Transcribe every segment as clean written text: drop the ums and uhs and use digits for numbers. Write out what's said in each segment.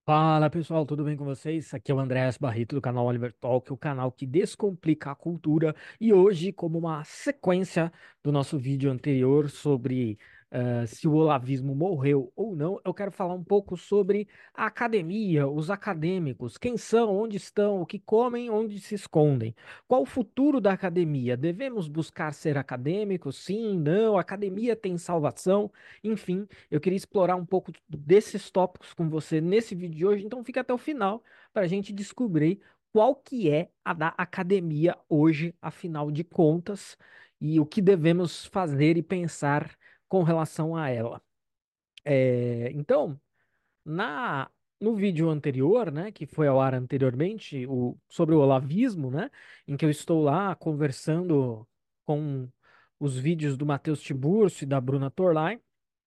Fala pessoal, tudo bem com vocês? Aqui é o Andrés Barreto do canal Oliver Talk, o canal que descomplica a cultura. E hoje, como uma sequência do nosso vídeo anterior sobre se o olavismo morreu ou não, eu quero falar um pouco sobre a academia, os acadêmicos, quem são, onde estão, o que comem, onde se escondem. Qual o futuro da academia? Devemos buscar ser acadêmicos? Sim, não? A academia tem salvação? Enfim. Eu queria explorar um pouco desses tópicos com você nesse vídeo de hoje, então fica até o final para a gente descobrir qual que é a da academia hoje, afinal de contas, e o que devemos fazer e pensar com relação a ela. Então, na no vídeo anterior, né, que foi ao ar anteriormente, sobre o olavismo, né, em que eu estou lá conversando com os vídeos do Matheus Tiburcio e da Bruna Torlai,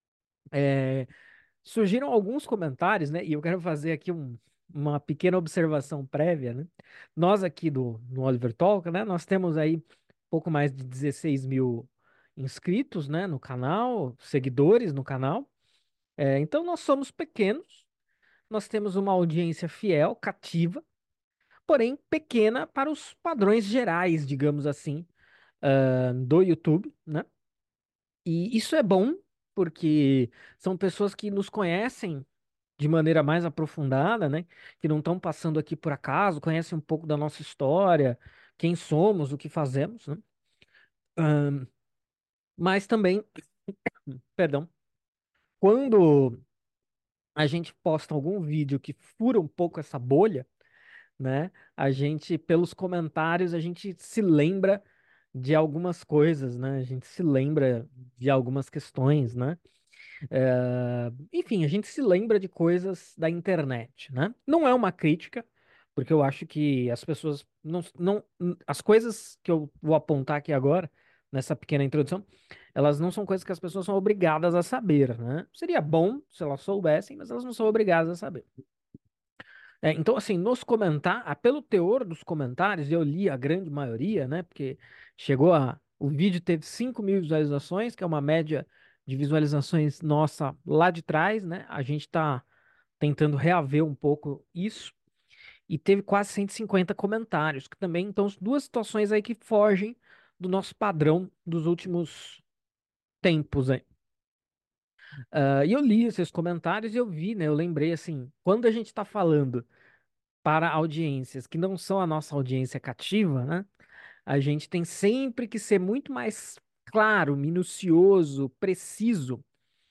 surgiram alguns comentários, né? E eu quero fazer aqui uma pequena observação prévia, né? Nós aqui no Oliver Talk, né? Nós temos aí pouco mais de 16 mil inscritos, né? No canal, seguidores no canal. Então nós somos pequenos, nós temos uma audiência fiel, cativa, porém pequena para os padrões gerais, digamos assim, do YouTube, né? E isso é bom, porque são pessoas que nos conhecem de maneira mais aprofundada, né? Que não estão passando aqui por acaso, conhecem um pouco da nossa história, quem somos, o que fazemos, né? Mas também, perdão, quando a gente posta algum vídeo que fura um pouco essa bolha, né? A gente, pelos comentários, a gente se lembra de algumas coisas, né? A gente se lembra de algumas questões, né? Enfim, a gente se lembra de coisas da internet, né? Não é uma crítica, porque eu acho que as pessoas as coisas que eu vou apontar aqui agora, nessa pequena introdução, elas não são coisas que as pessoas são obrigadas a saber, né? Seria bom se elas soubessem, mas elas não são obrigadas a saber. Então, assim, pelo teor dos comentários, eu li a grande maioria, né? Porque o vídeo teve 5 mil visualizações, que é uma média de visualizações nossa lá de trás, né? A gente tá tentando reaver um pouco isso. E teve quase 150 comentários, que também, então, duas situações aí que fogem do nosso padrão dos últimos tempos aí. E eu li esses comentários e eu vi, né? Eu lembrei assim, quando a gente tá falando para audiências que não são a nossa audiência cativa, né? A gente tem sempre que ser muito mais claro, minucioso, preciso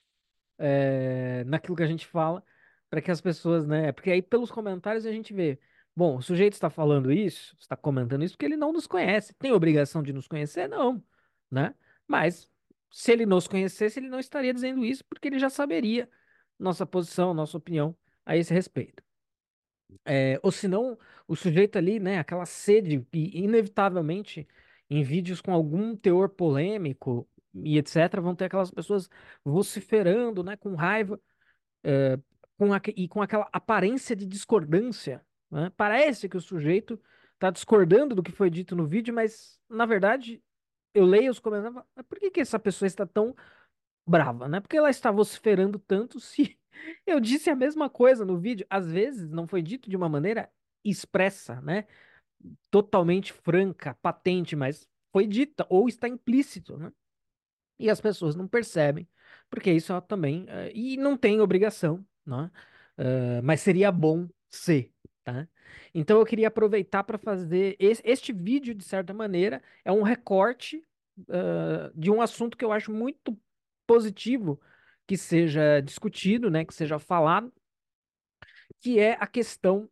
naquilo que a gente fala, para que as pessoas, né? Porque aí pelos comentários a gente vê, bom, o sujeito está falando isso, está comentando isso porque ele não nos conhece. Tem obrigação de nos conhecer? Não, né? Mas se ele nos conhecesse, ele não estaria dizendo isso porque ele já saberia nossa posição, nossa opinião a esse respeito. Ou senão, o sujeito ali, né, aquela sede, e inevitavelmente, em vídeos com algum teor polêmico e etc., vão ter aquelas pessoas vociferando, né, com raiva, é, e com aquela aparência de discordância, né? Parece que o sujeito está discordando do que foi dito no vídeo, mas, na verdade, eu leio os comentários e falo, "Mas por que que essa pessoa está tão brava, né? Porque ela está vociferando tanto se eu disse a mesma coisa no vídeo. Às vezes não foi dito de uma maneira expressa, né? Totalmente franca, patente, mas foi dita ou está implícito, né? E as pessoas não percebem, porque isso também, e não tem obrigação, né? Mas seria bom ser, tá? Então eu queria aproveitar para fazer este vídeo, de certa maneira, é um recorte, de um assunto que eu acho muito positivo que seja discutido, né? Que seja falado, que é a questão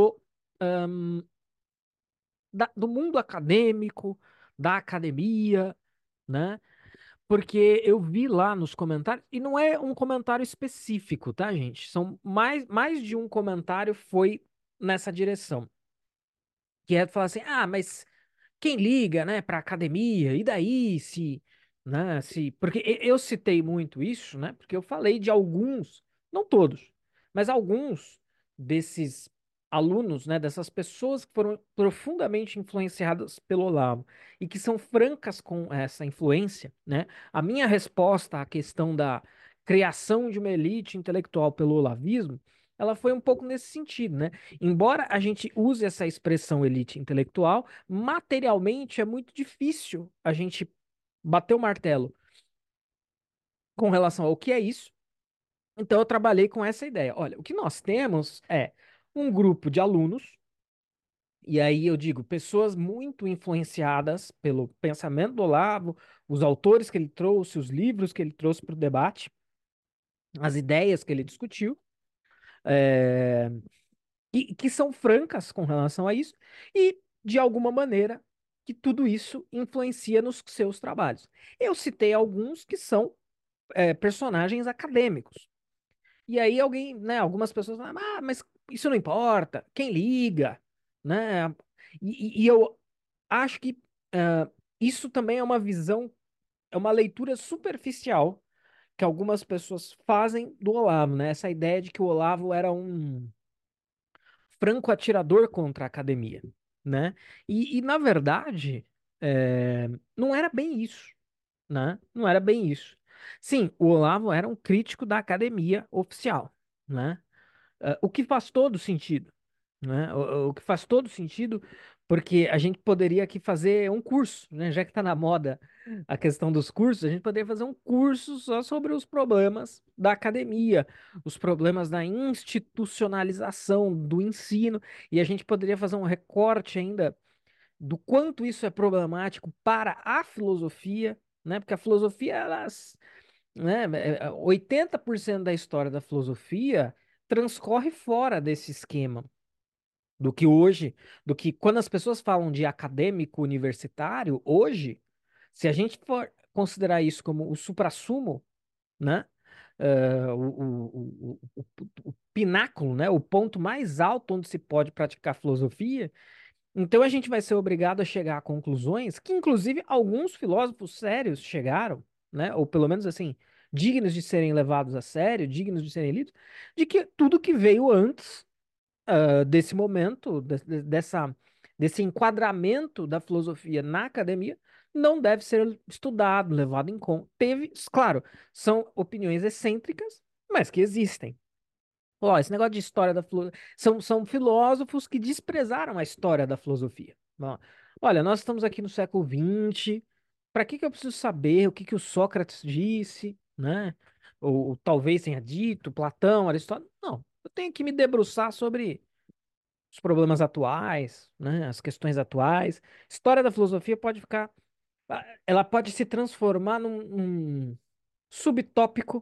do mundo acadêmico, da academia, né? Porque eu vi lá nos comentários, e não é um comentário específico, tá, gente? São mais de um comentário foi nessa direção. Que é falar assim, mas quem liga, né, pra academia? E daí se, né, se... Porque eu citei muito isso, né? Porque eu falei de alguns, não todos, mas alguns desses alunos, né, dessas pessoas que foram profundamente influenciadas pelo Olavo e que são francas com essa influência, né? A minha resposta à questão da criação de uma elite intelectual pelo olavismo ela foi um pouco nesse sentido, né? Embora a gente use essa expressão elite intelectual, materialmente é muito difícil a gente bater o martelo com relação ao que é isso. Então eu trabalhei com essa ideia. Olha, o que nós temos é um grupo de alunos, e aí eu digo, pessoas muito influenciadas pelo pensamento do Olavo, os autores que ele trouxe, os livros que ele trouxe para o debate, as ideias que ele discutiu, é, e que são francas com relação a isso, e de alguma maneira que tudo isso influencia nos seus trabalhos. Eu citei alguns que são personagens acadêmicos. E aí alguém, né, algumas pessoas falam, ah, mas isso não importa, quem liga, né? E eu acho que isso também é uma visão, é uma leitura superficial que algumas pessoas fazem do Olavo, né? Essa ideia de que o Olavo era um franco atirador contra a academia, né? Na verdade, não era bem isso, né? Não era bem isso. Sim, o Olavo era um crítico da academia oficial, né? O que faz todo sentido, né? O que faz todo sentido, porque a gente poderia aqui fazer um curso, né? Já que está na moda a questão dos cursos, a gente poderia fazer um curso só sobre os problemas da academia, os problemas da institucionalização do ensino, e a gente poderia fazer um recorte ainda do quanto isso é problemático para a filosofia, né? Porque a filosofia, elas, né, 80% da história da filosofia transcorre fora desse esquema do que hoje, do que quando as pessoas falam de acadêmico universitário, hoje, se a gente for considerar isso como o suprassumo, né? O pináculo, né? O ponto mais alto onde se pode praticar filosofia, então a gente vai ser obrigado a chegar a conclusões que, inclusive, alguns filósofos sérios chegaram, né? Ou pelo menos assim, dignos de serem levados a sério, dignos de serem lidos, de que tudo que veio antes desse momento, desse enquadramento da filosofia na academia, não deve ser estudado, levado em conta. Teve, claro, são opiniões excêntricas, mas que existem. Ó, esse negócio de história da filosofia. São filósofos que desprezaram a história da filosofia. Ó, olha, nós estamos aqui no século XX. Para que eu preciso saber o que o Sócrates disse, né? Ou talvez tenha dito, Platão, Aristóteles. Não, eu tenho que me debruçar sobre os problemas atuais, né? As questões atuais. História da filosofia pode ficar. Ela pode se transformar num subtópico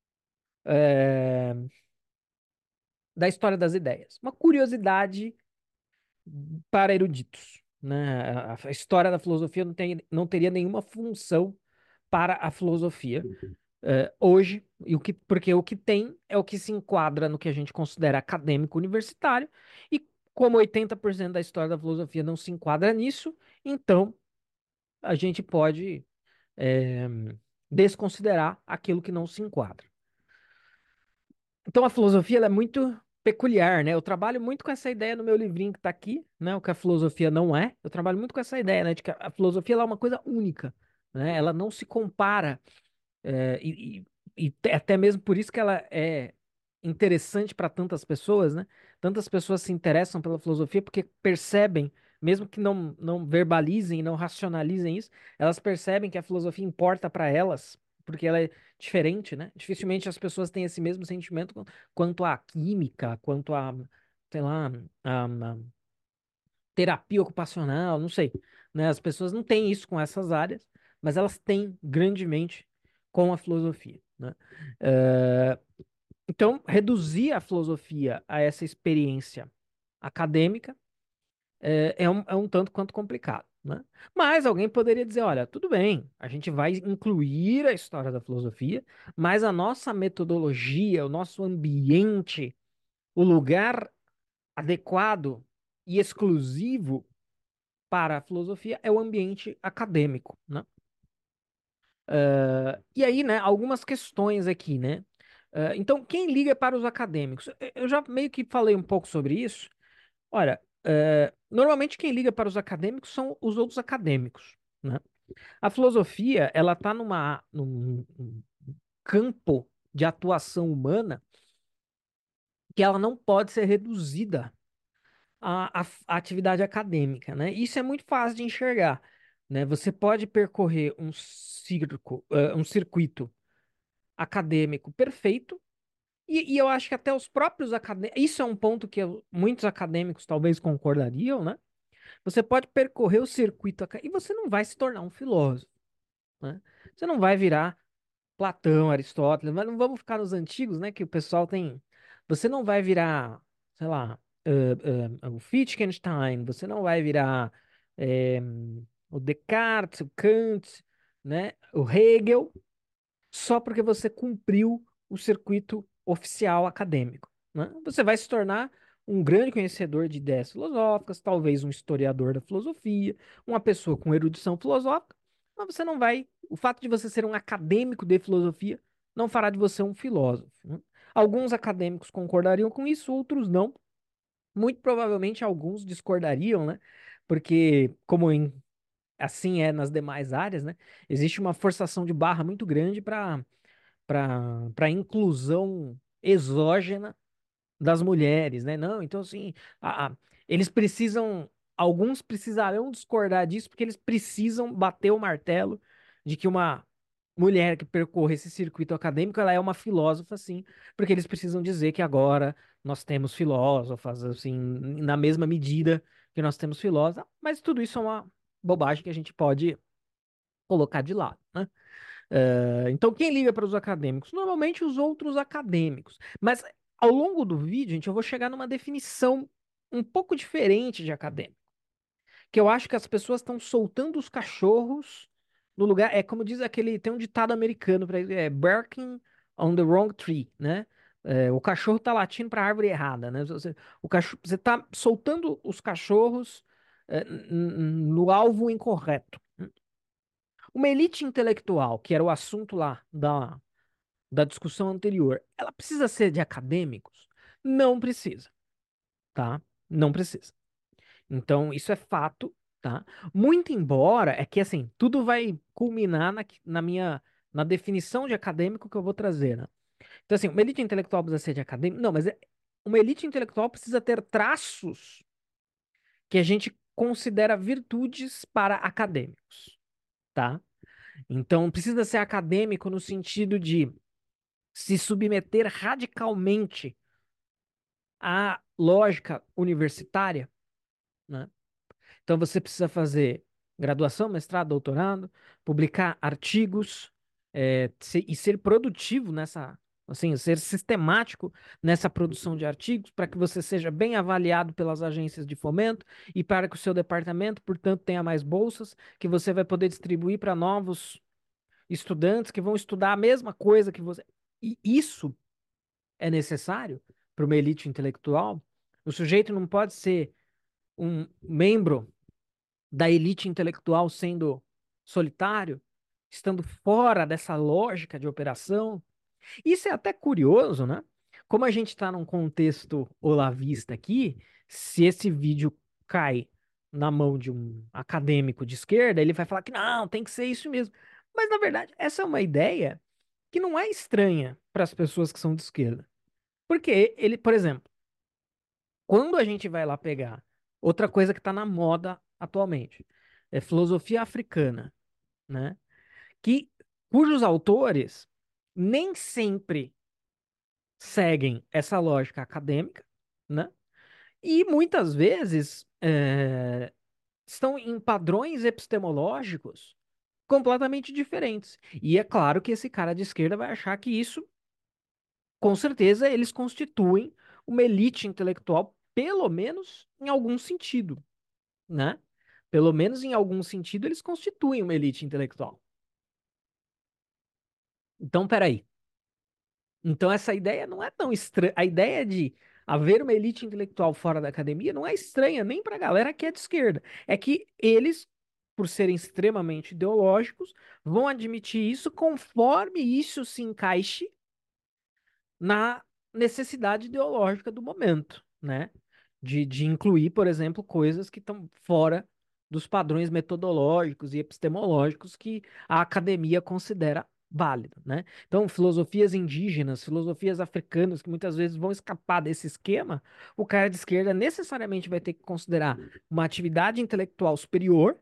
é, da história das ideias. Uma curiosidade para eruditos, né? A história da filosofia não teria nenhuma função para a filosofia hoje, porque o que tem é o que se enquadra no que a gente considera acadêmico universitário, e como 80% da história da filosofia não se enquadra nisso, então a gente pode é, desconsiderar aquilo que não se enquadra. Então a filosofia ela é muito peculiar, né? Eu trabalho muito com essa ideia no meu livrinho que está aqui, né? O que a filosofia não é. Eu trabalho muito com essa ideia, né? De que a filosofia ela é uma coisa única, né? Ela não se compara é, e, até mesmo por isso que ela é interessante para tantas pessoas, né? Tantas pessoas se interessam pela filosofia porque percebem, mesmo que não verbalizem, não racionalizem isso, elas percebem que a filosofia importa para elas, porque ela é diferente, né? Dificilmente as pessoas têm esse mesmo sentimento quanto à química, quanto a, sei lá, a terapia ocupacional, não sei, né? As pessoas não têm isso com essas áreas, mas elas têm grandemente com a filosofia, né? Eh, então, reduzir a filosofia a essa experiência acadêmica é um tanto quanto complicado, né? Mas alguém poderia dizer, olha, tudo bem, a gente vai incluir a história da filosofia, mas a nossa metodologia, o nosso ambiente, o lugar adequado e exclusivo para a filosofia é o ambiente acadêmico, né? E aí, né, algumas questões aqui, né? Então, quem liga para os acadêmicos? Eu já meio que falei um pouco sobre isso. Olha, normalmente quem liga para os acadêmicos são os outros acadêmicos, né? A filosofia, ela está num campo de atuação humana que ela não pode ser reduzida à atividade acadêmica, né? Isso é muito fácil de enxergar, né? Você pode percorrer um circuito acadêmico perfeito, e eu acho que até os próprios acadêmicos, isso é um ponto que muitos acadêmicos talvez concordariam, né? Você pode percorrer o circuito e você não vai se tornar um filósofo, né? Você não vai virar Platão, Aristóteles, mas não vamos ficar nos antigos, né? Que o pessoal tem. Você não vai virar, sei lá, o Wittgenstein, você não vai virar eh, o Descartes, o Kant, né? O Hegel, só porque você cumpriu o circuito oficial acadêmico, né? Você vai se tornar um grande conhecedor de ideias filosóficas, talvez um historiador da filosofia, uma pessoa com erudição filosófica, mas você não vai. O fato de você ser um acadêmico de filosofia não fará de você um filósofo, né? Alguns acadêmicos concordariam com isso, outros não. Muito provavelmente alguns discordariam, né? Porque, assim é nas demais áreas, né? Existe uma forçação de barra muito grande para inclusão exógena das mulheres, né? Não, então assim, eles precisam, alguns precisarão discordar disso porque eles precisam bater o martelo de que uma mulher que percorre esse circuito acadêmico, ela é uma filósofa, sim, porque eles precisam dizer que agora nós temos filósofas, assim, na mesma medida que nós temos filósofos, mas tudo isso é uma bobagem que a gente pode colocar de lado, né? Então, quem liga para os acadêmicos? Normalmente os outros acadêmicos. Mas ao longo do vídeo, gente, eu vou chegar numa definição um pouco diferente de acadêmico. Que eu acho que as pessoas estão soltando os cachorros no lugar. É como diz aquele. Tem um ditado americano para isso, é barking on the wrong tree, né? O cachorro tá latindo para a árvore errada, né? Você tá soltando os cachorros no alvo incorreto. Uma elite intelectual, que era o assunto lá da discussão anterior, ela precisa ser de acadêmicos? Não precisa, tá? Não precisa. Então, isso é fato, tá? Muito embora, é que assim, tudo vai culminar na definição de acadêmico que eu vou trazer, né? Então, assim, uma elite intelectual precisa ser de acadêmico? Não, mas uma elite intelectual precisa ter traços que a gente considera virtudes para acadêmicos, tá? Então, precisa ser acadêmico no sentido de se submeter radicalmente à lógica universitária, né? Então você precisa fazer graduação, mestrado, doutorado, publicar artigos, e ser produtivo nessa, assim, ser sistemático nessa produção de artigos para que você seja bem avaliado pelas agências de fomento e para que o seu departamento, portanto, tenha mais bolsas que você vai poder distribuir para novos estudantes que vão estudar a mesma coisa que você. E isso é necessário para uma elite intelectual. O sujeito não pode ser um membro da elite intelectual sendo solitário, estando fora dessa lógica de operação. Isso é até curioso, né? Como a gente está num contexto olavista aqui, se esse vídeo cai na mão de um acadêmico de esquerda, ele vai falar que não, tem que ser isso mesmo. Mas, na verdade, essa é uma ideia que não é estranha para as pessoas que são de esquerda. Porque ele, por exemplo, quando a gente vai lá pegar outra coisa que está na moda atualmente, é filosofia africana, né? Que cujos autores nem sempre seguem essa lógica acadêmica, né? E muitas vezes estão em padrões epistemológicos completamente diferentes. E é claro que esse cara de esquerda vai achar que isso, com certeza, eles constituem uma elite intelectual, pelo menos em algum sentido, né? Pelo menos em algum sentido, eles constituem uma elite intelectual. Então, peraí. Então, essa ideia não é tão estranha. A ideia de haver uma elite intelectual fora da academia não é estranha nem para a galera que é de esquerda. É que eles, por serem extremamente ideológicos, vão admitir isso conforme isso se encaixe na necessidade ideológica do momento, né? De incluir, por exemplo, coisas que estão fora dos padrões metodológicos e epistemológicos que a academia considera válido, né? Então, filosofias indígenas, filosofias africanas, que muitas vezes vão escapar desse esquema, o cara de esquerda necessariamente vai ter que considerar uma atividade intelectual superior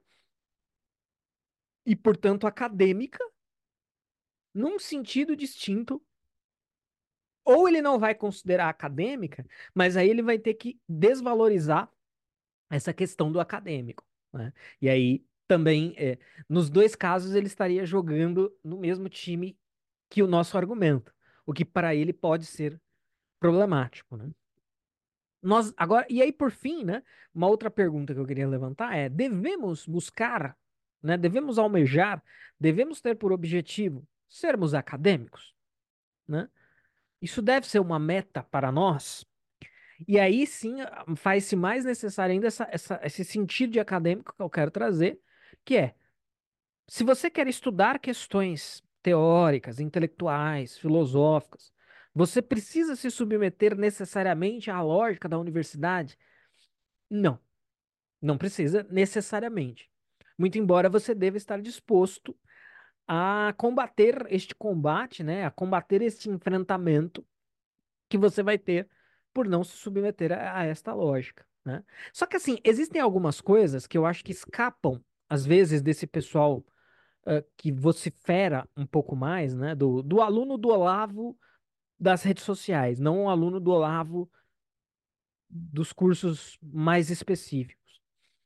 e, portanto, acadêmica, num sentido distinto. Ou ele não vai considerar acadêmica, mas aí ele vai ter que desvalorizar essa questão do acadêmico, né? E aí também, nos dois casos, ele estaria jogando no mesmo time que o nosso argumento, o que para ele pode ser problemático, né? Nós agora, e aí por fim, né, uma outra pergunta que eu queria levantar é: devemos buscar, né, devemos almejar, devemos ter por objetivo sermos acadêmicos, né? Isso deve ser uma meta para nós? E aí sim faz-se mais necessário ainda esse sentido de acadêmico que eu quero trazer, que é, se você quer estudar questões teóricas, intelectuais, filosóficas, você precisa se submeter necessariamente à lógica da universidade? Não, não precisa necessariamente. Muito embora você deva estar disposto a combater este combate, né, a combater este enfrentamento que você vai ter por não se submeter a esta lógica, né? Só que assim, existem algumas coisas que eu acho que escapam, às vezes, desse pessoal que vocifera um pouco mais, né? Do aluno do Olavo das redes sociais, não o aluno do Olavo dos cursos mais específicos.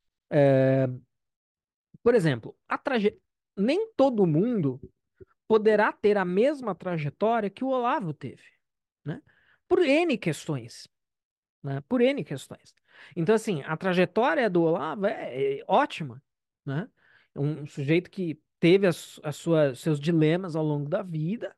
Por exemplo, nem todo mundo poderá ter a mesma trajetória que o Olavo teve, né? Por N questões. Né? Por N questões. Então, assim, a trajetória do Olavo é ótima, né? Um sujeito que teve seus dilemas ao longo da vida,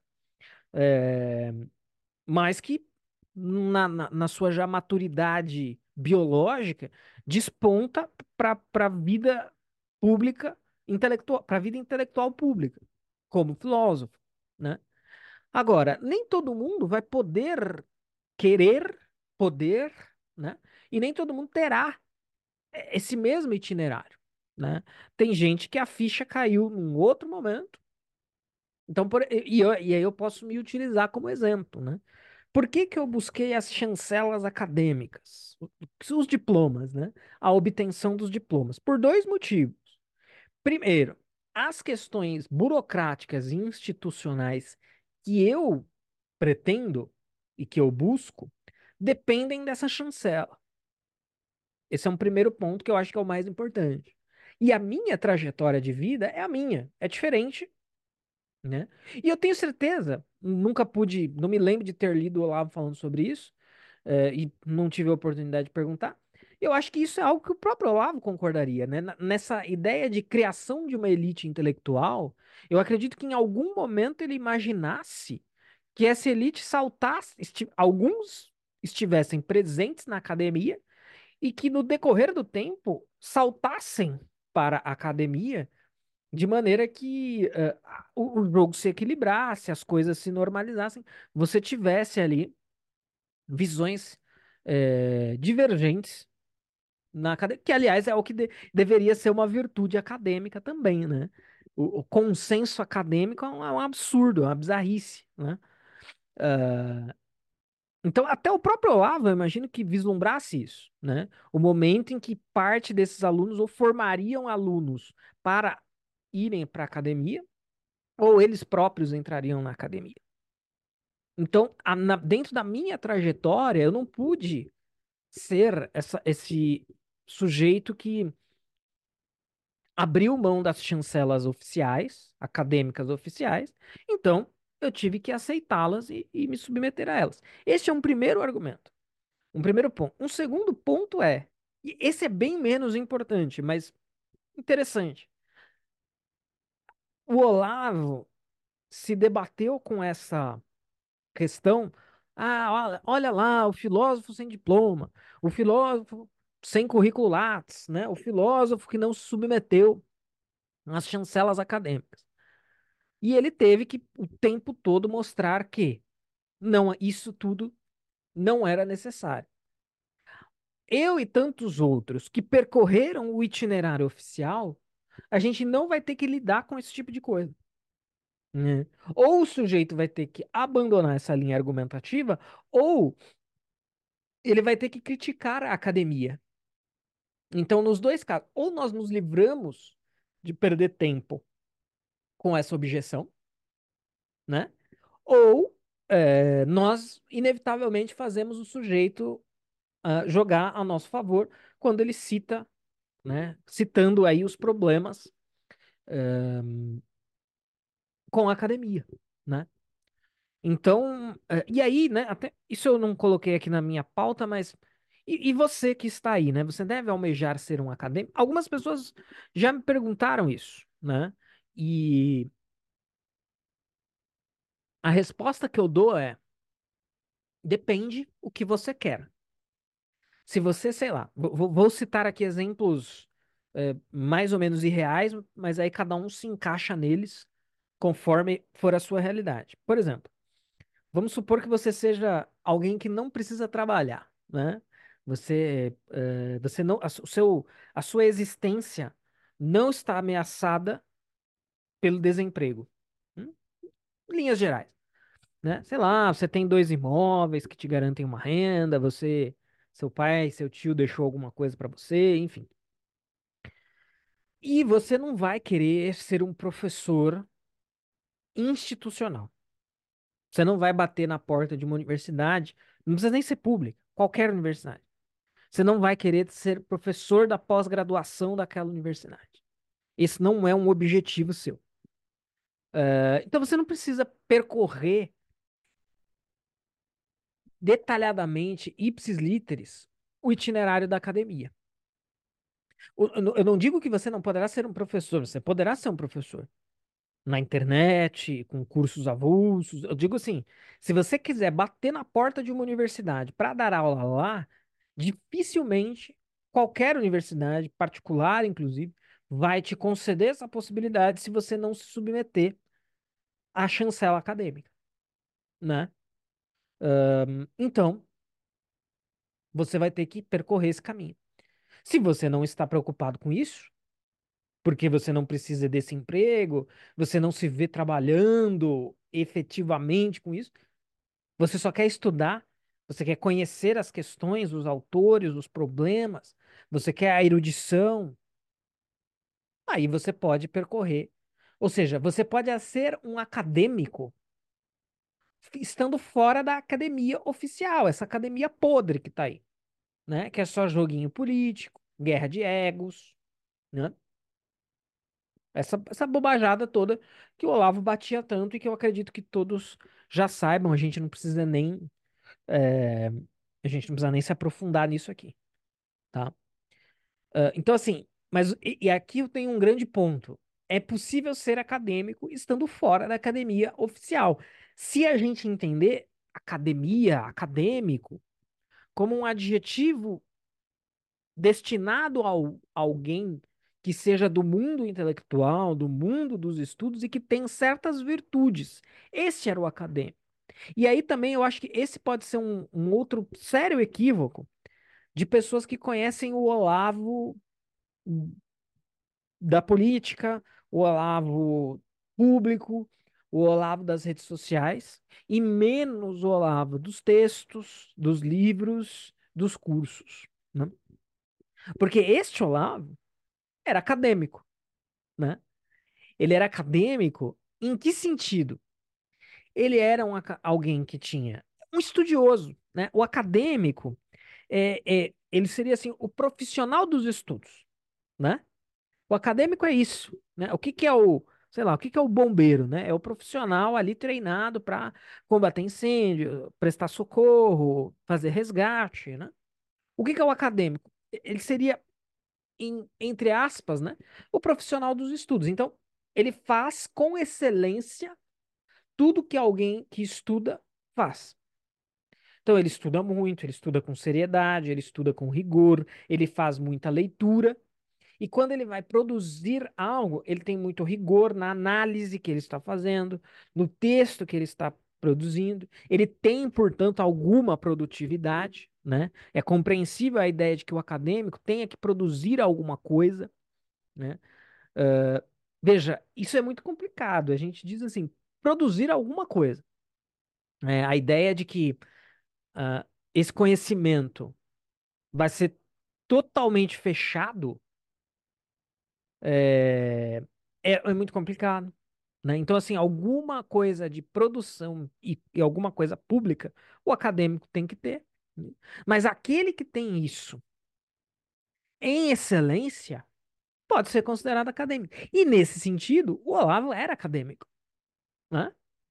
mas que na sua já maturidade biológica desponta para a vida pública intelectual, para a vida intelectual pública, como filósofo, né? Agora, nem todo mundo vai querer, poder, né? E nem todo mundo terá esse mesmo itinerário, né? Tem gente que a ficha caiu num outro momento, então e aí eu posso me utilizar como exemplo, né? Por que que eu busquei as chancelas acadêmicas, os diplomas, né? A obtenção dos diplomas? Por dois motivos. Primeiro, as questões burocráticas e institucionais que eu pretendo e que eu busco dependem dessa chancela. Esse é um primeiro ponto que eu acho que é o mais importante. E a minha trajetória de vida é a minha, é diferente, né? E eu tenho certeza, nunca pude, não me lembro de ter lido o Olavo falando sobre isso, e não tive a oportunidade de perguntar. Eu acho que isso é algo que o próprio Olavo concordaria, né? Nessa ideia de criação de uma elite intelectual, eu acredito que em algum momento ele imaginasse que essa elite saltasse, alguns estivessem presentes na academia e que no decorrer do tempo saltassem para a academia de maneira que o jogo se equilibrasse, as coisas se normalizassem, você tivesse ali visões divergentes na academia, que aliás é o que deveria ser uma virtude acadêmica também, né? O consenso acadêmico é um absurdo, é uma bizarrice, né? Então, até o próprio Olavo, eu imagino que vislumbrasse isso, né? O momento em que parte desses alunos ou formariam alunos para irem para a academia, ou eles próprios entrariam na academia. Então, dentro da minha trajetória, eu não pude ser esse sujeito que abriu mão das chancelas oficiais, acadêmicas oficiais, então eu tive que aceitá-las e me submeter a elas. Esse é um primeiro argumento. Um primeiro ponto. Um segundo ponto e esse é bem menos importante, mas interessante. O Olavo se debateu com essa questão. Ah, olha lá, o filósofo sem diploma, o filósofo sem currículo Lattes, né? O filósofo que não se submeteu às chancelas acadêmicas. E ele teve que o tempo todo mostrar que não, isso tudo não era necessário. Eu e tantos outros que percorreram o itinerário oficial, a gente não vai ter que lidar com esse tipo de coisa. né? Ou o sujeito vai ter que abandonar essa linha argumentativa, ou ele vai ter que criticar a academia. Então, nos dois casos, ou nós nos livramos de perder tempo com essa objeção, né? Ou nós, inevitavelmente, fazemos o sujeito jogar a nosso favor quando ele cita, né? Citando aí os problemas com a academia, né? Então, e aí, né? Até isso eu não coloquei aqui na minha pauta, mas e você que está aí, né? Você deve almejar ser um acadêmico? Algumas pessoas já me perguntaram isso, né? E a resposta que eu dou é: depende o que você quer. Se você, sei lá, vou citar aqui exemplos mais ou menos irreais, mas aí cada um se encaixa neles conforme for a sua realidade. Por exemplo, vamos supor que você seja alguém que não precisa trabalhar, né? Você não, a sua existência não está ameaçada pelo desemprego. Hum? Em linhas gerais, né? Sei lá, você tem dois imóveis que te garantem uma renda, seu pai, seu tio deixou alguma coisa pra você, enfim. E você não vai querer ser um professor institucional. Você não vai bater na porta de uma universidade, não precisa nem ser pública, qualquer universidade. Você não vai querer ser professor da pós-graduação daquela universidade. Esse não é um objetivo seu. Então você não precisa percorrer detalhadamente, ipsis literis, o itinerário da academia. Eu não digo que você não poderá ser um professor, você poderá ser um professor na internet, com cursos avulsos. Eu digo assim, se você quiser bater na porta de uma universidade para dar aula lá, dificilmente qualquer universidade, particular inclusive, vai te conceder essa possibilidade se você não se submeter à chancela acadêmica, né? Então, você vai ter que percorrer esse caminho. Se você não está preocupado com isso, porque você não precisa desse emprego, você não se vê trabalhando efetivamente com isso, você só quer estudar, você quer conhecer as questões, os autores, os problemas, você quer a erudição, aí você pode percorrer. Ou seja, você pode ser um acadêmico estando fora da academia oficial, essa academia podre que tá aí, né? Que é só joguinho político, guerra de egos, né? Essa bobajada toda que o Olavo batia tanto e que eu acredito que todos já saibam, é, a gente não precisa nem se aprofundar nisso aqui, tá? Então, assim, mas e aqui eu tenho um grande ponto. É possível ser acadêmico estando fora da academia oficial. Se a gente entender academia, acadêmico, como um adjetivo destinado a alguém que seja do mundo intelectual, do mundo dos estudos e que tem certas virtudes. Esse era o acadêmico. E aí também eu acho que esse pode ser um outro sério equívoco de pessoas que conhecem o Olavo da política, o Olavo público, o Olavo das redes sociais, e menos o Olavo dos textos, dos livros, dos cursos, né? Porque este Olavo era acadêmico, né? Ele era acadêmico em que sentido? Ele era alguém que tinha um estudioso, né? O acadêmico ele seria assim o profissional dos estudos, né? O acadêmico é isso, né? O que que é sei lá, o que que é o bombeiro, né? É o profissional ali treinado para combater incêndio, prestar socorro, fazer resgate, né? O que que é o acadêmico? Ele seria, entre aspas, né? O profissional dos estudos. Então, ele faz com excelência tudo que alguém que estuda faz. Então, ele estuda muito, ele estuda com seriedade, ele estuda com rigor, ele faz muita leitura. E quando ele vai produzir algo, ele tem muito rigor na análise que ele está fazendo, no texto que ele está produzindo. Ele tem, portanto, alguma produtividade, né? É compreensível a ideia de que o acadêmico tenha que produzir alguma coisa, né? Veja, isso é muito complicado. A gente diz assim. produzir alguma coisa. A ideia de que esse conhecimento vai ser totalmente fechado é, é muito complicado, né? Então, assim, alguma coisa de produção e alguma coisa pública, o acadêmico tem que ter, né? Mas aquele que tem isso em excelência pode ser considerado acadêmico. E nesse sentido, o Olavo era acadêmico, né?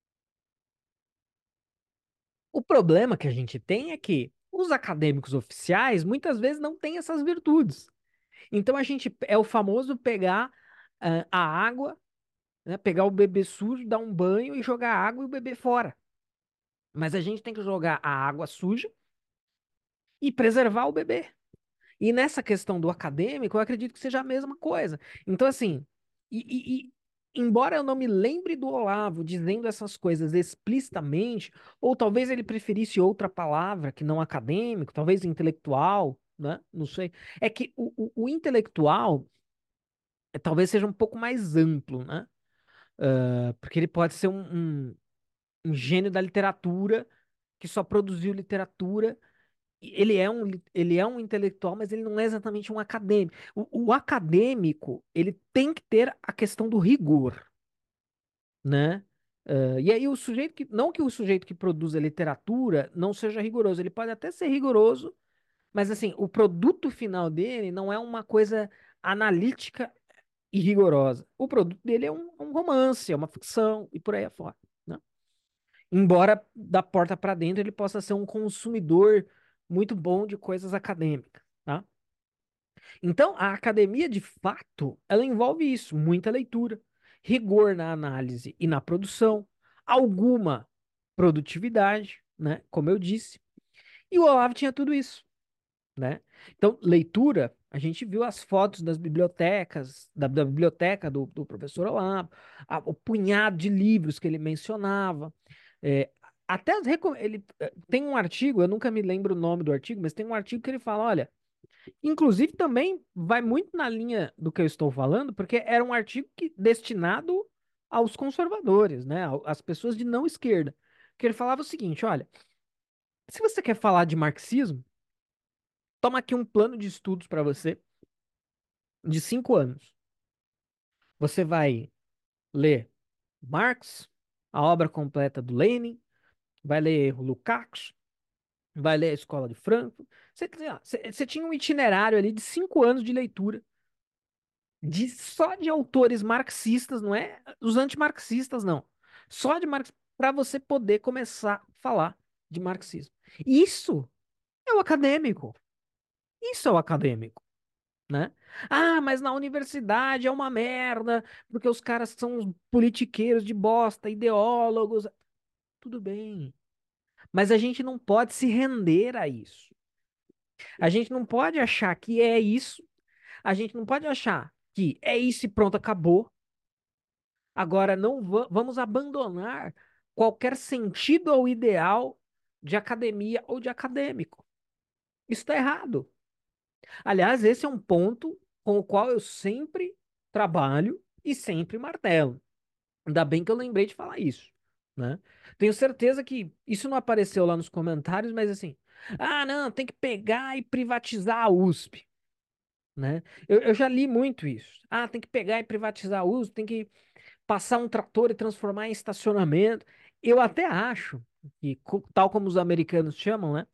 O problema que a gente tem é que os acadêmicos oficiais muitas vezes não têm essas virtudes. Então a gente é o famoso pegar a água, né, pegar o bebê sujo, dar um banho e jogar a água e o bebê fora. Mas a gente tem que jogar a água suja e preservar o bebê. E nessa questão do acadêmico, eu acredito que seja a mesma coisa. Então, assim, embora eu não me lembre do Olavo dizendo essas coisas explicitamente, ou talvez ele preferisse outra palavra que não acadêmico, talvez intelectual, né? Não sei. É que o intelectual talvez seja um pouco mais amplo, né? Porque ele pode ser um gênio da literatura que só produziu literatura. Ele é um intelectual, mas ele não é exatamente um acadêmico. O acadêmico, ele tem que ter a questão do rigor, né? E aí o sujeito que, não que o sujeito que produz a literatura não seja rigoroso, ele pode até ser rigoroso, mas assim, o produto final dele não é uma coisa analítica e rigorosa. O produto dele é um romance, é uma ficção e por aí afora, né? Embora da porta para dentro ele possa ser um consumidor muito bom de coisas acadêmicas, tá? Então, a academia, de fato, ela envolve isso, muita leitura, rigor na análise e na produção, alguma produtividade, né? Como eu disse. E o Olavo tinha tudo isso, né? Então, leitura, a gente viu as fotos das bibliotecas, da biblioteca do professor Olavo, o punhado de livros que ele mencionava. É, até ele tem um artigo, eu nunca me lembro o nome do artigo, mas tem um artigo que ele fala, olha, inclusive também vai muito na linha do que eu estou falando, porque era um artigo destinado aos conservadores, né, às pessoas de não esquerda, que ele falava o seguinte, olha, se você quer falar de marxismo, toma aqui um plano de estudos para você de 5 anos. Você vai ler Marx, a obra completa do Lenin, vai ler o Lukács, vai ler a Escola de Frankfurt. Você tinha um itinerário ali de 5 anos de leitura, só de autores marxistas, não é os antimarxistas, não. Só de Marx, para você poder começar a falar de marxismo. Isso é o acadêmico. Isso é o acadêmico. Né? Ah, mas na universidade é uma merda, porque os caras são uns politiqueiros de bosta, ideólogos. Tudo bem. Mas a gente não pode se render a isso. A gente não pode achar que é isso. A gente não pode achar que é isso e pronto, acabou. Agora não vamos abandonar qualquer sentido ou ideal de academia ou de acadêmico. Isso está errado. Aliás, esse é um ponto com o qual eu sempre trabalho e sempre martelo. Ainda bem que eu lembrei de falar isso, né? Tenho certeza que isso não apareceu lá nos comentários, mas assim, ah, não, tem que pegar e privatizar a USP, né? Eu já li muito isso. Ah, tem que pegar e privatizar a USP, tem que passar um trator e transformar em estacionamento. Eu até acho que, tal como os americanos chamam, né?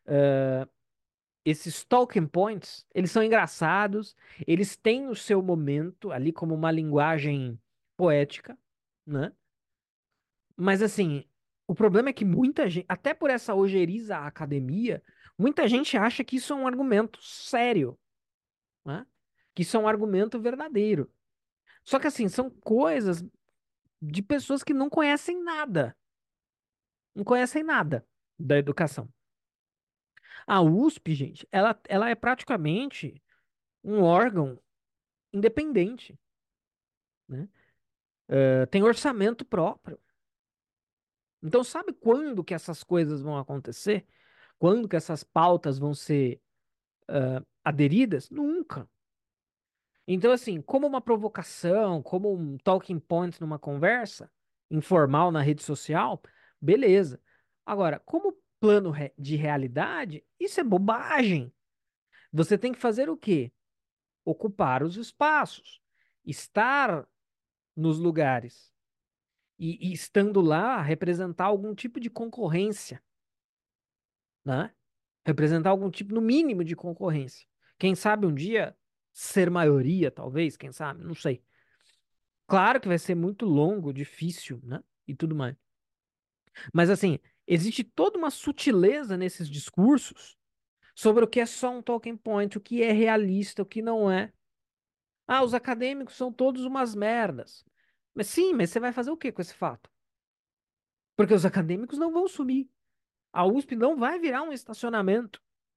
Esses talking points, eles são engraçados, eles têm o seu momento ali como uma linguagem poética, né? Mas assim, o problema é que muita gente, até por essa ojeriza à academia, muita gente acha que isso é um argumento sério, né? Que isso é um argumento verdadeiro. Só que assim, são coisas de pessoas que não conhecem nada, não conhecem nada da educação. A USP, gente, ela é praticamente um órgão independente, né? Tem orçamento próprio. Então, sabe quando que essas coisas vão acontecer? Quando que essas pautas vão ser aderidas? Nunca. Então, assim, como uma provocação, como um talking point numa conversa informal na rede social, beleza. Agora, como plano de realidade, isso é bobagem. Você tem que fazer o quê? Ocupar os espaços, estar nos lugares e estando lá, representar algum tipo de concorrência, né? Representar algum tipo, no mínimo, de concorrência. Quem sabe um dia ser maioria, talvez, quem sabe, não sei. Claro que vai ser muito longo, difícil, né? E tudo mais. Mas assim, existe toda uma sutileza nesses discursos sobre o que é só um talking point, o que é realista, o que não é. Ah, os acadêmicos são todos umas merdas. Mas sim, mas você vai fazer o que com esse fato? Porque os acadêmicos não vão sumir. A USP não vai virar um estacionamento.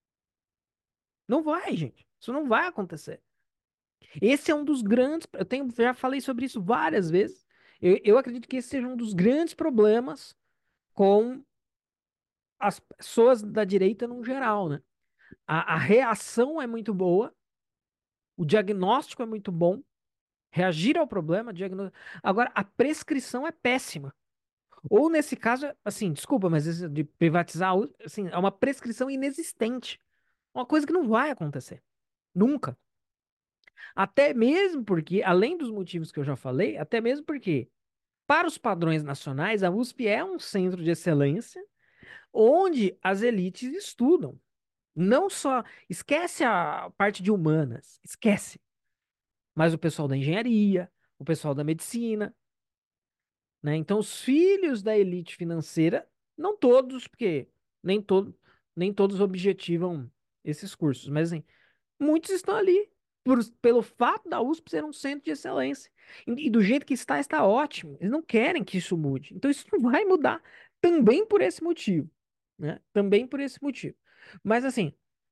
Não vai, gente. Isso não vai acontecer. Esse é um dos grandes. Já falei sobre isso várias vezes. Eu acredito que esse seja um dos grandes problemas com as pessoas da direita no geral, né? A reação é muito boa, o diagnóstico é muito bom, reagir ao problema, agora a prescrição é péssima. Ou nesse caso, assim, desculpa, mas esse de privatizar, assim, é uma prescrição inexistente. Uma coisa que não vai acontecer. Nunca. Até mesmo porque, além dos motivos que eu já falei, até mesmo porque, para os padrões nacionais, a USP é um centro de excelência onde as elites estudam. Não só. Esquece a parte de humanas, esquece. Mas o pessoal da engenharia, o pessoal da medicina, né? Então, os filhos da elite financeira, não todos, porque nem, todo, nem todos objetivam esses cursos, mas assim, muitos estão ali pelo fato da USP ser um centro de excelência. E do jeito que está, está ótimo. Eles não querem que isso mude. Então, isso não vai mudar também por esse motivo, né? Também por esse motivo. Mas assim,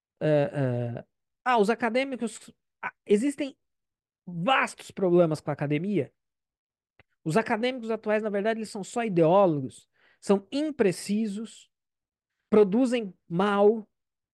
os acadêmicos. Existem vastos problemas com a academia. Os acadêmicos atuais, na verdade, eles são só ideólogos, são imprecisos, produzem mal,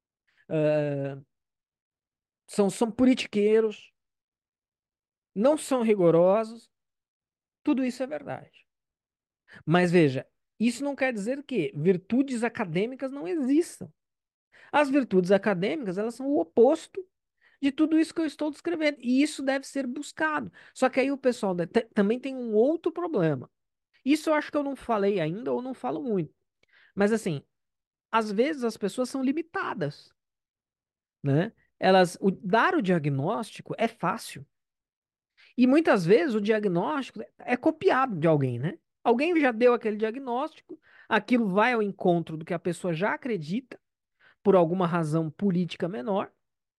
são politiqueiros, não são rigorosos. Tudo isso é verdade. Mas veja, isso não quer dizer que virtudes acadêmicas não existam. As virtudes acadêmicas, elas são o oposto de tudo isso que eu estou descrevendo. E isso deve ser buscado. Só que aí o pessoal também tem um outro problema. Isso eu acho que eu não falei ainda ou não falo muito. Mas assim, às vezes as pessoas são limitadas, né? Dar o diagnóstico é fácil. E muitas vezes o diagnóstico é copiado de alguém, né? Alguém já deu aquele diagnóstico, aquilo vai ao encontro do que a pessoa já acredita, por alguma razão política menor.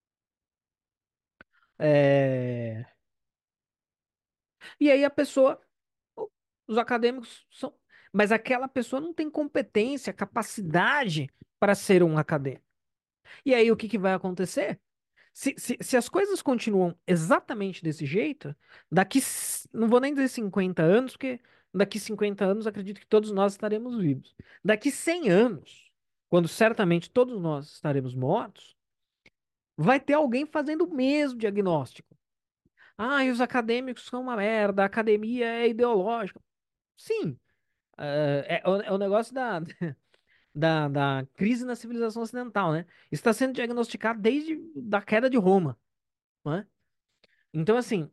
É, E aí a pessoa, os acadêmicos são. Mas aquela pessoa não tem competência, capacidade para ser um acadêmico. E aí o que que vai acontecer? Se as coisas continuam exatamente desse jeito, não vou nem dizer 50 anos, porque daqui 50 anos acredito que todos nós estaremos vivos. Daqui 100 anos, quando certamente todos nós estaremos mortos, vai ter alguém fazendo o mesmo diagnóstico. Ah, e os acadêmicos são uma merda, a academia é ideológica. Sim, é o negócio da crise na civilização ocidental, né? Está sendo diagnosticado desde a queda de Roma, né? Então, assim,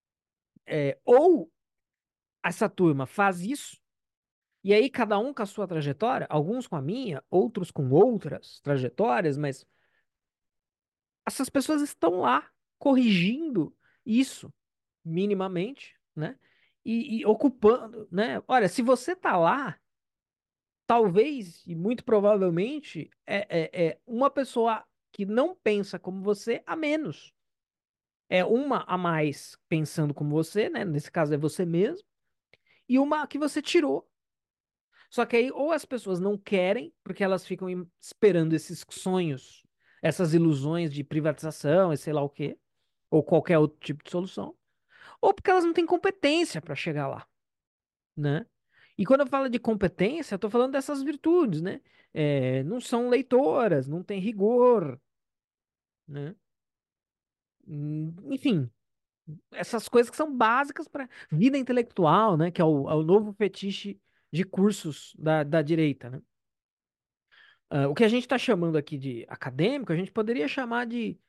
ou essa turma faz isso, e aí cada um com a sua trajetória, alguns com a minha, outros com outras trajetórias, mas essas pessoas estão lá corrigindo isso minimamente, né? E ocupando, né? Olha, se você tá lá, talvez e muito provavelmente é uma pessoa que não pensa como você a menos. É uma a mais pensando como você, né? Nesse caso é você mesmo, e uma que você tirou. Só que aí, ou as pessoas não querem, porque elas ficam esperando esses sonhos, essas ilusões de privatização e sei lá o quê, ou qualquer outro tipo de solução, ou porque elas não têm competência para chegar lá, né? E quando eu falo de competência, eu tô falando dessas virtudes, né? Não são leitoras, não tem rigor, né? Enfim, Essas coisas que são básicas para vida intelectual, né? Que é o novo fetiche de cursos da direita, né? O que a gente está chamando aqui de acadêmico, a gente poderia chamar de.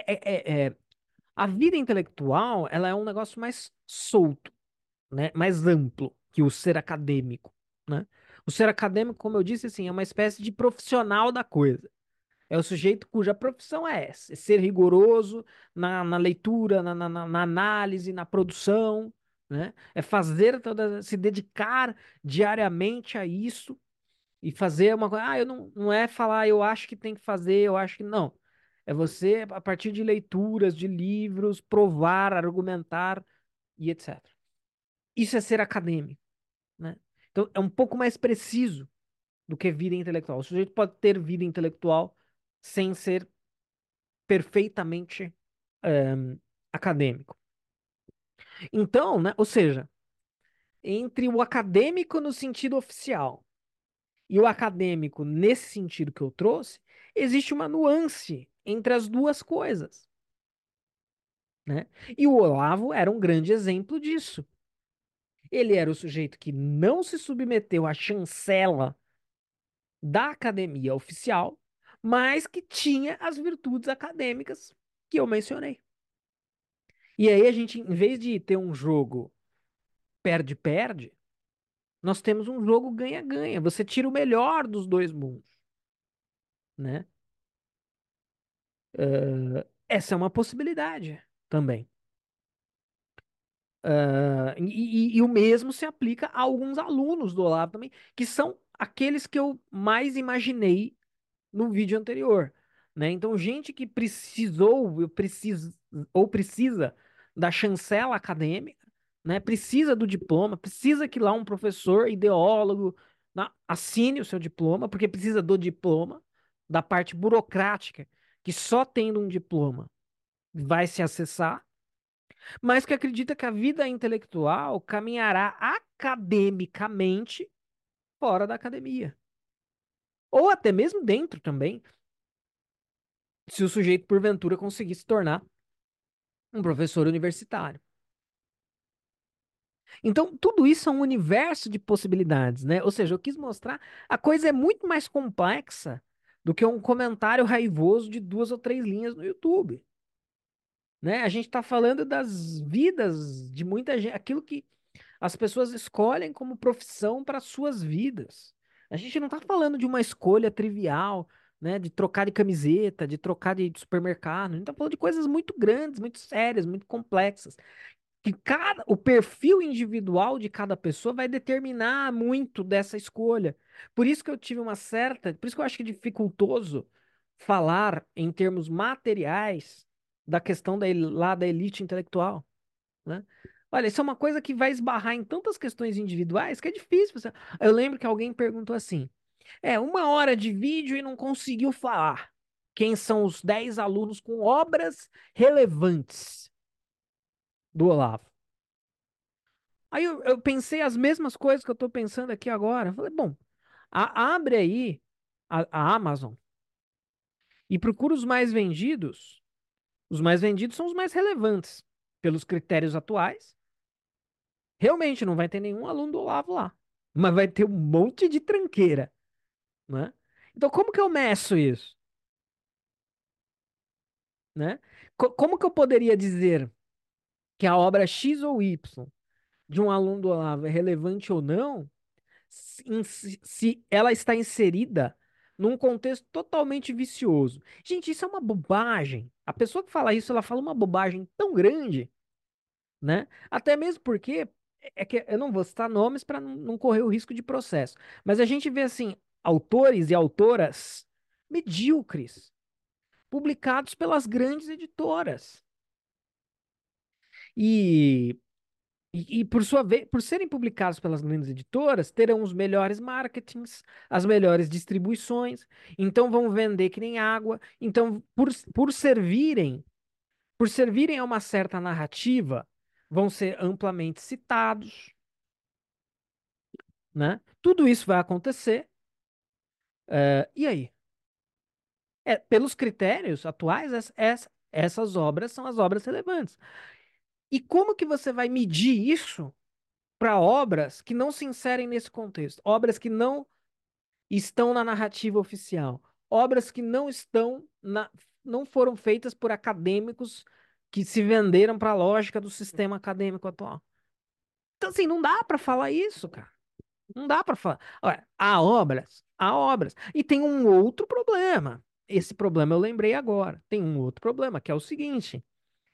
A vida intelectual, ela é um negócio mais solto, né? Mais amplo que o ser acadêmico, né? O ser acadêmico, como eu disse, assim, é uma espécie de profissional da coisa. É o sujeito cuja profissão é essa, é ser rigoroso na leitura, na análise, na produção, né? É fazer toda, se dedicar diariamente a isso e fazer uma coisa. Eu não é falar, eu acho que tem que fazer, eu acho que não. É você, a partir de leituras, de livros, provar, argumentar e etc. Isso é ser acadêmico, né? Então é um pouco mais preciso do que vida intelectual. O sujeito pode ter vida intelectual sem ser perfeitamente acadêmico. Então, né, ou seja, entre o acadêmico no sentido oficial e o acadêmico nesse sentido que eu trouxe, existe uma nuance entre as duas coisas, né? E o Olavo era um grande exemplo disso. Ele era o sujeito que não se submeteu à chancela da academia oficial, mas que tinha as virtudes acadêmicas que eu mencionei. E aí a gente, em vez de ter um jogo perde-perde, nós temos um jogo ganha-ganha. Você tira o melhor dos dois mundos, né? Essa é uma possibilidade também. E o mesmo se aplica a alguns alunos do Olavo também, que são aqueles que eu mais imaginei no vídeo anterior, né? Então, gente que ou precisa da chancela acadêmica, né? Precisa do diploma, precisa que lá um professor ideólogo assine o seu diploma, porque precisa do diploma, da parte burocrática, que só tendo um diploma vai se acessar, mas que acredita que a vida intelectual caminhará academicamente fora da academia. Ou até mesmo dentro também, se o sujeito porventura conseguir se tornar um professor universitário. Então, tudo isso é um universo de possibilidades, né? Ou seja, eu quis mostrar a coisa é muito mais complexa do que um comentário raivoso de 2 ou 3 linhas no YouTube, né? A gente está falando das vidas de muita gente, aquilo que as pessoas escolhem como profissão para suas vidas. A gente não está falando de uma escolha trivial, né? De trocar de camiseta, de trocar de supermercado. A gente está falando de coisas muito grandes, muito sérias, muito complexas. Que o perfil individual de cada pessoa vai determinar muito dessa escolha. Por isso que eu tive uma certa. Por isso que eu acho que é dificultoso falar em termos materiais da questão lá da elite intelectual, né? Olha, isso é uma coisa que vai esbarrar em tantas questões individuais que é difícil. Eu lembro que alguém perguntou assim: 1 hora de vídeo e não conseguiu falar. Quem são os 10 alunos com obras relevantes do Olavo? Aí eu pensei as mesmas coisas que eu tô pensando aqui agora. Eu falei, bom, abre aí a Amazon e procura os mais vendidos. Os mais vendidos são os mais relevantes pelos critérios atuais. Realmente não vai ter nenhum aluno do Olavo lá, mas vai ter um monte de tranqueira, né? Então, como que eu meço isso, né? Como que eu poderia dizer que a obra X ou Y de um aluno do Olavo é relevante ou não, se ela está inserida num contexto totalmente vicioso? Gente, isso é uma bobagem. A pessoa que fala isso, ela fala uma bobagem tão grande, né? Até mesmo porque é que eu não vou citar nomes para não correr o risco de processo, mas a gente vê assim autores e autoras medíocres publicados pelas grandes editoras e, e por sua vez, por serem publicados pelas grandes editoras, terão os melhores marketings, as melhores distribuições, então vão vender que nem água. Então, por servirem a uma certa narrativa, vão ser amplamente citados, né? Tudo isso vai acontecer. E aí? Pelos critérios atuais, essas obras são as obras relevantes. E como que você vai medir isso para obras que não se inserem nesse contexto? Obras que não estão na narrativa oficial, obras que não foram feitas por acadêmicos que se venderam para a lógica do sistema acadêmico atual. Então, assim, não dá para falar isso, cara. Não dá para falar. Olha, há obras. E tem um outro problema. Esse problema eu lembrei agora. Tem um outro problema, que é o seguinte: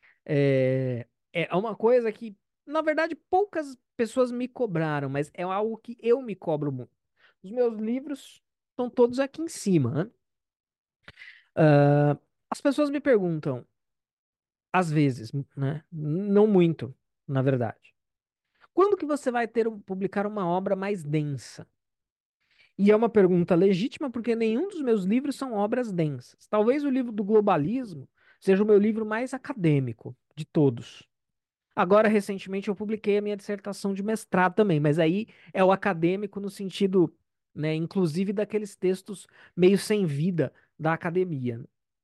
é uma coisa que, na verdade, poucas pessoas me cobraram, mas é algo que eu me cobro muito. Os meus livros estão todos aqui em cima, né? Ah, as pessoas me perguntam, às vezes, né? Não muito, na verdade. Quando que você vai publicar uma obra mais densa? E é uma pergunta legítima porque nenhum dos meus livros são obras densas. Talvez o livro do globalismo seja o meu livro mais acadêmico de todos. Agora, recentemente, eu publiquei a minha dissertação de mestrado também, mas aí é o acadêmico no sentido, né, inclusive daqueles textos meio sem vida da academia.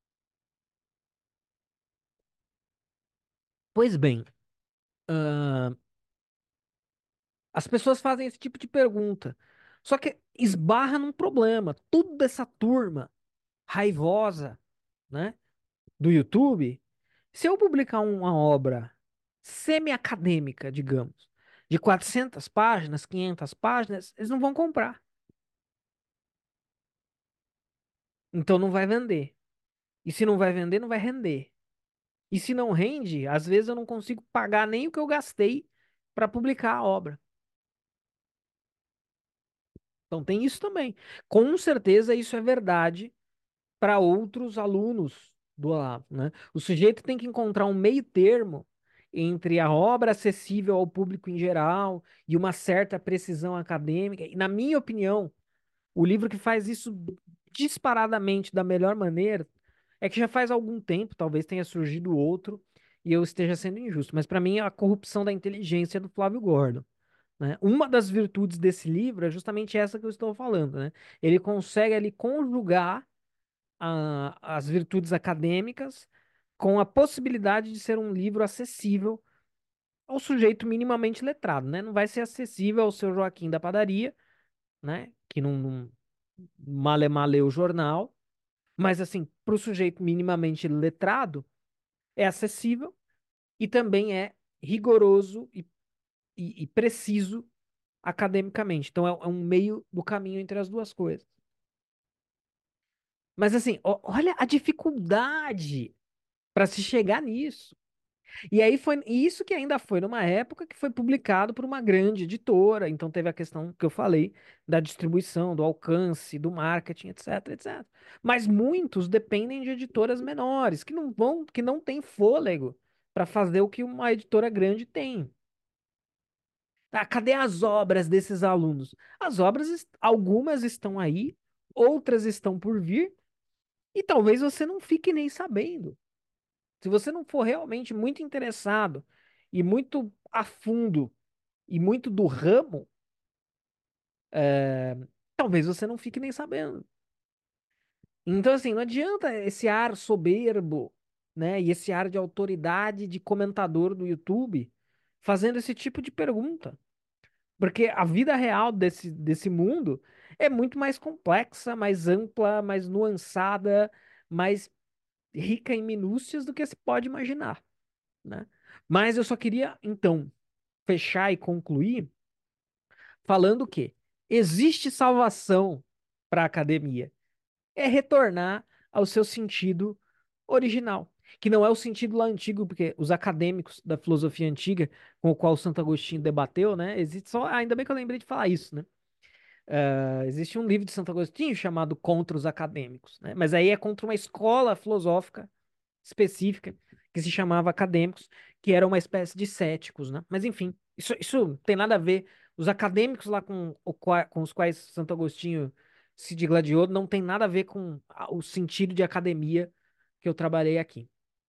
Pois bem, as pessoas fazem esse tipo de pergunta. Só que esbarra num problema. Toda essa turma raivosa, né, do YouTube, se eu publicar uma obra semi-acadêmica, digamos, de 400 páginas, 500 páginas, eles não vão comprar. Então não vai vender. E se não vai vender, não vai render. E se não rende, às vezes eu não consigo pagar nem o que eu gastei para publicar a obra. Então tem isso também. Com certeza isso é verdade para outros alunos do Olavo, né? O sujeito tem que encontrar um meio termo entre a obra acessível ao público em geral e uma certa precisão acadêmica. E, na minha opinião, o livro que faz isso disparadamente da melhor maneira é que já faz algum tempo, talvez tenha surgido outro e eu esteja sendo injusto, mas para mim é a corrupção da inteligência do Flávio Gordon, né? Uma das virtudes desse livro é justamente essa que eu estou falando, né? Ele consegue ali conjugar as virtudes acadêmicas com a possibilidade de ser um livro acessível ao sujeito minimamente letrado, né? Não vai ser acessível ao seu Joaquim da padaria, né? Que não malemar lê o jornal, mas assim, para o sujeito minimamente letrado, é acessível e também é rigoroso e preciso academicamente. Então é um meio do caminho entre as duas coisas. Mas assim, olha a dificuldade para se chegar nisso. E aí foi isso que ainda foi numa época que foi publicado por uma grande editora, então teve a questão que eu falei da distribuição, do alcance, do marketing, etc, etc. Mas muitos dependem de editoras menores, que não têm fôlego para fazer o que uma editora grande tem. Tá, cadê as obras desses alunos? As obras, algumas estão aí, outras estão por vir, e talvez você não fique nem sabendo. Se você não for realmente muito interessado e muito a fundo e muito do ramo, talvez você não fique nem sabendo. Então, assim, não adianta esse ar soberbo, né? E esse ar de autoridade de comentador do YouTube fazendo esse tipo de pergunta. Porque a vida real desse mundo é muito mais complexa, mais ampla, mais nuançada, mais rica em minúcias do que se pode imaginar, né? Mas eu só queria, então, fechar e concluir falando que existe salvação para a academia. É retornar ao seu sentido original, que não é o sentido lá antigo, porque os acadêmicos da filosofia antiga, com o qual Santo Agostinho debateu, né? Existe só, ainda bem que eu lembrei de falar isso, né? Existe um livro de Santo Agostinho chamado Contra os Acadêmicos, né? Mas aí é contra uma escola filosófica específica que se chamava acadêmicos, que era uma espécie de céticos, né? Mas enfim, isso tem nada a ver. Os acadêmicos lá com os quais Santo Agostinho se digladiou não tem nada a ver com o sentido de academia que eu trabalhei aqui.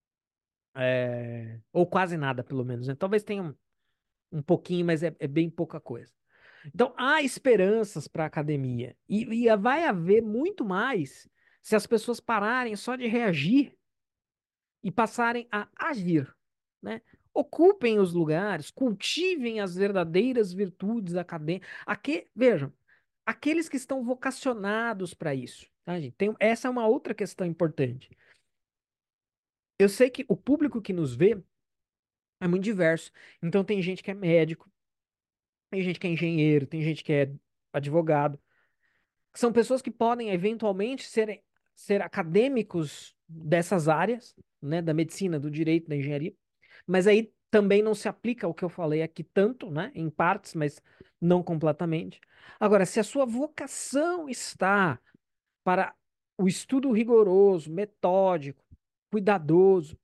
Ou quase nada, pelo menos, né? Talvez tenha um pouquinho, mas é bem pouca coisa. Então, há esperanças para a academia. E vai haver muito mais se as pessoas pararem só de reagir e passarem a agir, né? Ocupem os lugares, cultivem as verdadeiras virtudes acadêmicas. Vejam, aqueles que estão vocacionados para isso, tá, gente? Essa é uma outra questão importante. Eu sei que o público que nos vê é muito diverso. Então tem gente que é médico, tem gente que é engenheiro, tem gente que é advogado. São pessoas que podem eventualmente ser acadêmicos dessas áreas, né, da medicina, do direito, da engenharia, mas aí também não se aplica o que eu falei aqui tanto, né, em partes, mas não completamente. Agora, se a sua vocação está para o estudo rigoroso, metódico, cuidadoso,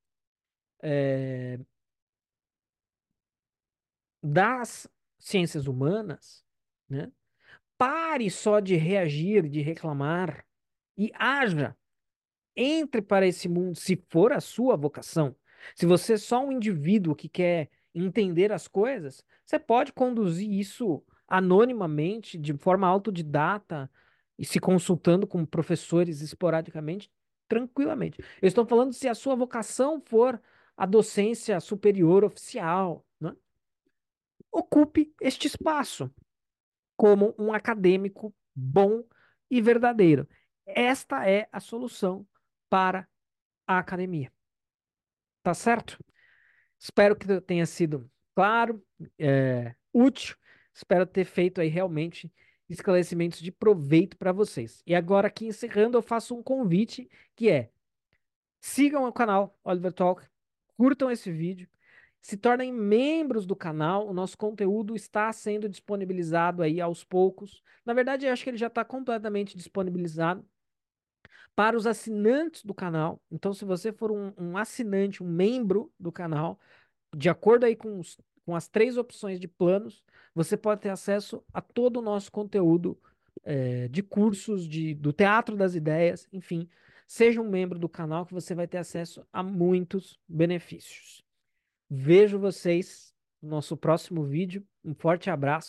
das ciências humanas, né, pare só de reagir, de reclamar e haja. Entre para esse mundo, se for a sua vocação. Se você é só um indivíduo que quer entender as coisas, você pode conduzir isso anonimamente, de forma autodidata, e se consultando com professores esporadicamente, tranquilamente. Eu estou falando se a sua vocação for a docência superior oficial, né? Ocupe este espaço como um acadêmico bom e verdadeiro. Esta é a solução para a academia. Tá certo? Espero que tenha sido claro, útil. Espero ter feito aí realmente esclarecimentos de proveito para vocês. E agora, aqui encerrando, eu faço um convite que é: sigam o canal Oliver Talk, curtam esse vídeo, se tornem membros do canal. O nosso conteúdo está sendo disponibilizado aí aos poucos. Na verdade, eu acho que ele já está completamente disponibilizado para os assinantes do canal. Então, se você for um assinante, um membro do canal, de acordo aí com as três opções de planos, você pode ter acesso a todo o nosso conteúdo, de cursos, do Teatro das Ideias, enfim. Seja um membro do canal que você vai ter acesso a muitos benefícios. Vejo vocês no nosso próximo vídeo. Um forte abraço.